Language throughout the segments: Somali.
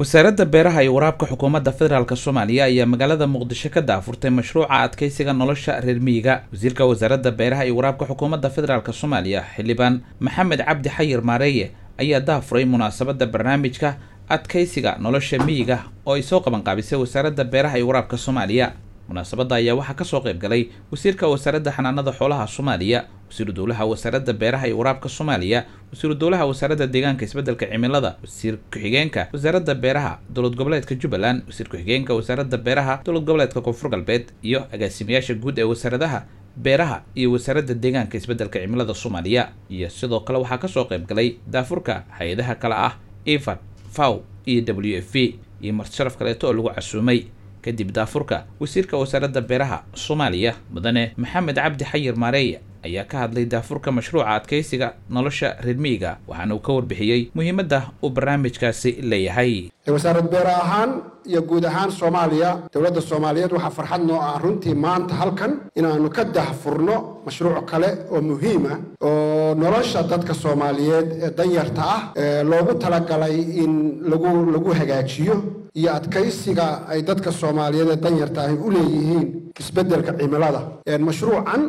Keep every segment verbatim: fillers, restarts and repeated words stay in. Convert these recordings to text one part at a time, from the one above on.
wasaaradda beeraha iyo waraabka xukuumadda federaalka Soomaaliya ayaa magaalada Muqdisho ka daafurtay mashruuca adkeysiga nolosha reer miyiga. wasiirka wasaaradda beeraha iyo waraabka xukuumadda federaalka Soomaaliya xildhibaan Maxamed Cabdi Xayir Maareeye ayaa daafuray munaasabadda barnaamijka adkeysiga nolosha miyiga oo ay soo qaban qaabisay wasaaradda beeraha iyo waraabka Soomaaliya. munaasabadda ayaa waxaa ka soo qayb galay wasiirka wasaaradda xanaanada xoolaha Soomaaliya, wasiir dowlaha wasaaradda beeraha iyo waraabka Soomaaliya, wasiir dowlaha wasaaradda deegaanka isbeddelka cimilada, wasiir ku-xigeenka wasaaradda beeraha dowlad goboleedka Jubbaland, wasiir ku-xigeenka wasaaradda beeraha dowlad goboleedka Koonfur Galbeed iyo agaasimayaasha guud ee wasaaradaha beeraha iyo wasaaradda deegaanka isbeddelka cimilada Soomaaliya. iyo sidoo kale waxaa ka soo qayb galay daafurka hay'adaha kala ah I F A D, F A O iyo W F P iyo marti sharaf kaleeto oo lagu casuumay. kadib daafurka wasiirka wasaaradda beeraha Soomaaliya mudane Maxamed Cabdi Xayir Maareeye ayaa ka hadlay daafurka mashruuca adkeysiga nolosha reer miyiga, waxaana uu ka warbixiyay muhiimadda uu barnaamijkaasi leeyahay. wasaaradda beeraha ahaan iyo guud ahaan Soomaaliya, dowladda Soomaaliyeed waxaa farxad noo ah runtii maanta halkan inaanu ka daafurno mashruuc kale oo muhiim ah oo nolosha dadka Soomaaliyeed ee danyarta ah ee loogu talagalay in lagu lagu hagaajiyo iyo adkeysiga ay dadka Soomaaliyeed ee danyarta ah u leeyihiin isbeddelka cimilada. mashruucan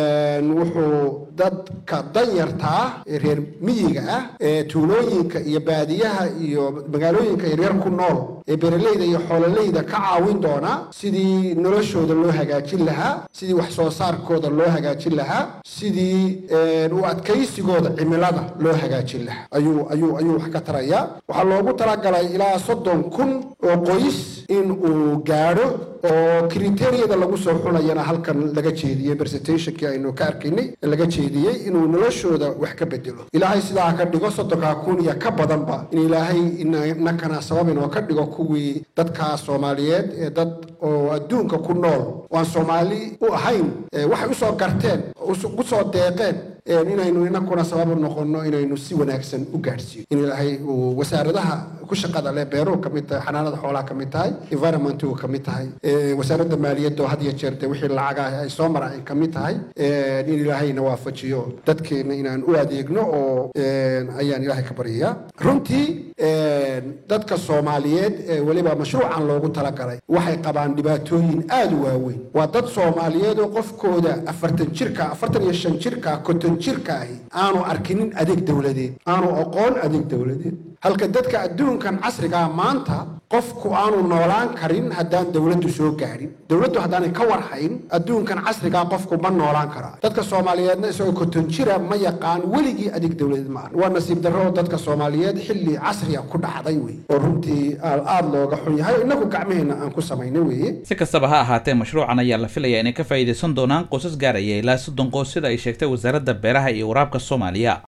wuxuu dadka danyarta ah ee reer miyiga ah ee tuulooyinka iyo baadiyaha iyo magaalooyinka yaryar ku nool ee beeraleyda iyo xoololeyda ka caawin doona sidii noloshooda loo hagaajin lahaa, sidii wax soo saarkooda loo hagaajin lahaa, sidii u adkeysigooda cimilada loo hagaajin lahaa ayuu ayuu ayuu wax ka tarayaa. waxaa loogu talagalay ilaa soddon kun oo qoys in uu gaadho oo kriteeriyada lagu soo xulayana halkan laga jeediyey presentationkii aynu ka arkaynay laga jeediyey inuu noloshooda wax ka bedelo. ilaahay sidaa ka dhigo soddonka kun iyo ka badanba in ilaahay inakana sabab inoo ka dhigo kuwii dadka Soomaaliyeed ee dad oo adduunka ku nool waan Soomaali u ahayn waxay u soo garteen u soo deeqeen inaynu inakuna sabab noqono inaynu si wanaagsan u gaarsiino. in ilaahay uu wasaaradaha ku shaqada leh beeruhu ka mid tahay, xanaanada xoolaha ka mid tahay, environmentu ka mid tahay, wasaaradda maaliyadda oo had iyo jeer wixii lacagaha ay soo maraan ka mid tahay, in ilaahayna waafajiyo dadkeena inaan u adeegno oo ayaan ilaahay ka baryayaa. runtii dadka Soomaaliyeed ee waliba mashruucan loogu talagalay waxay qabaan dhibaatooyin aad u waaweyn. waa dad Soomaaliyeed oo qofkooda afartan jirka afartan iyo shan jirka konton jirka ah aanu arkinin adeeg dawladeed, aanu aqoon adeeg dawladeed, halka dadka adduunkan casriga maanta qofku aanu noolaan karin haddaan dawladdu soo gaarin. dawladdu haddaanay ka warhayn adduunkan casriga qofku ma noolaan karaa. dadka Soomaaliyeedna isagoo konton jira ma yaqaan weligii adeeg dawladeed ma arkin. waa nasiib darro dadka Soomaaliyeed xilli casriga ku dhacday wey oo runtii aad looga xun yahay inagu gacmaheena aan ku samaynay weeye. si kastaba ha ahaatee mashruucan ayaa la filayaa inay ka faa'iideysan doonaan qoysas gaaraya ilaa soddon qoys sida ay sheegtay wasaaradda beeraha iyo waraabka Soomaaliya.